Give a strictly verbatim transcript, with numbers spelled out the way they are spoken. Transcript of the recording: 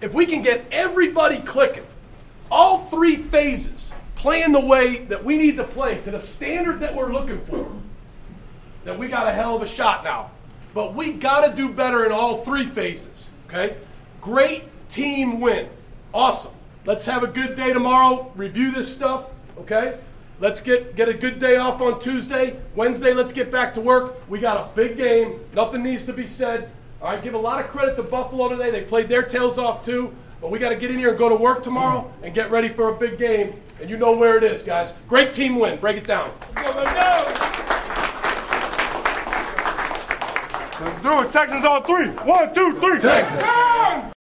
if we can get everybody clicking, all three phases playing the way that we need to play to the standard that we're looking for, then we got a hell of a shot now. But we got to do better in all three phases, okay? Great team win. Awesome. Let's have a good day tomorrow. Review this stuff, okay? Let's get, get a good day off on Tuesday. Wednesday, let's get back to work. We got a big game. Nothing needs to be said. All right, give a lot of credit to Buffalo today. They played their tails off too. But we got to get in here and go to work tomorrow and get ready for a big game. And you know where it is, guys. Great team win. Break it down. Let's do it. Texans on three. One, two, three. Texans.